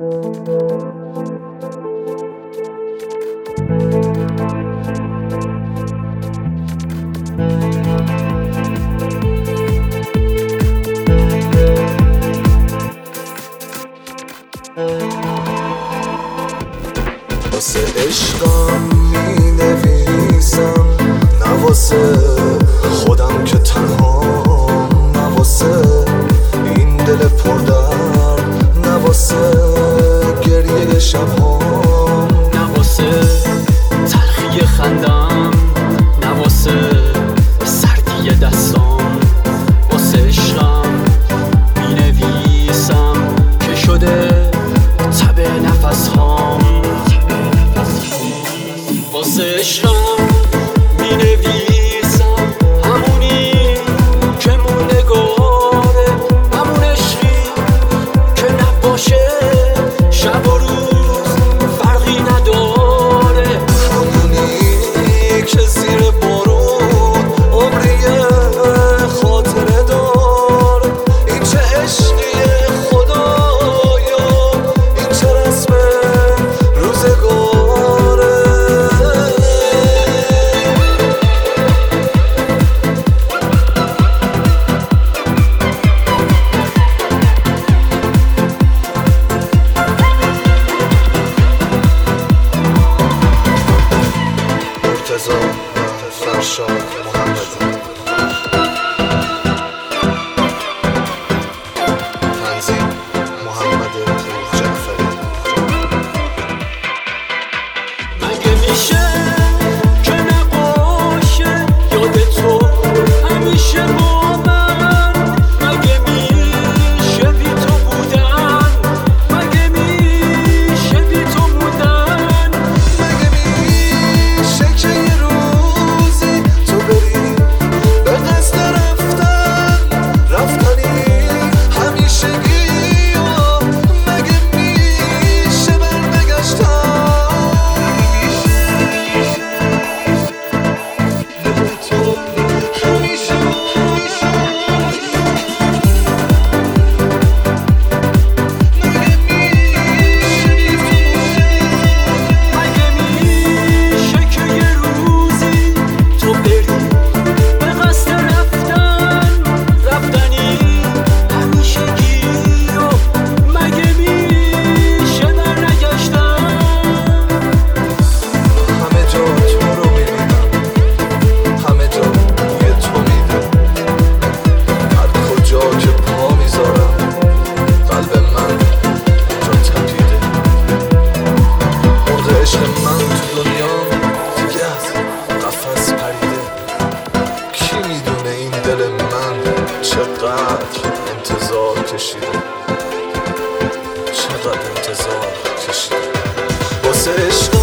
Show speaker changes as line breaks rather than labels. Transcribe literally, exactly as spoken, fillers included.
واسه عشقم می نویسم، نه واسه خودم که تنها، نه واسه این دل پردرد، نه واسه گریه شبهام،
نه واسه تلخی خندم، نه واسه سردی دستام. واسه عشقم می نویسم که شده تب نفس هام. واسه عشقم می نویسم همونی که موندگاره، همون عشقی که نباشه شب و روز فرقی نداره،
همونی که زیر بارون عمری خاطره داره. این چه عشقیه خدایا، این چه رسم روزگاره. مرتضی فرشاد محمدی، تنظیم محمد جعفری.
مگه میشه که نباشه یاد تو همیشه با من؟ مگه میشه بی تو بودن؟ مگه میشه بی تو بودن؟
مگه میشه که یه روزی تو بری به قصد رفتن، رفتنی همیشگی ها؟ مگه میشه برنگشتن؟
مگه میشه که یه روزی تو بری به قصد رفتن، رفتنی همیشگی و مگه میشه برنگشتن؟
همه جا تو رو میبینم، همه جا بوی تو میده، هر کجا که پا میذارم قلب من جا تپیده. مرغ عشق من تو دنیا دیگه از قفس پریده. کی میدونه این دل من چقدر انتظار کشیده، چقدر انتظار کشیده. واسه عشق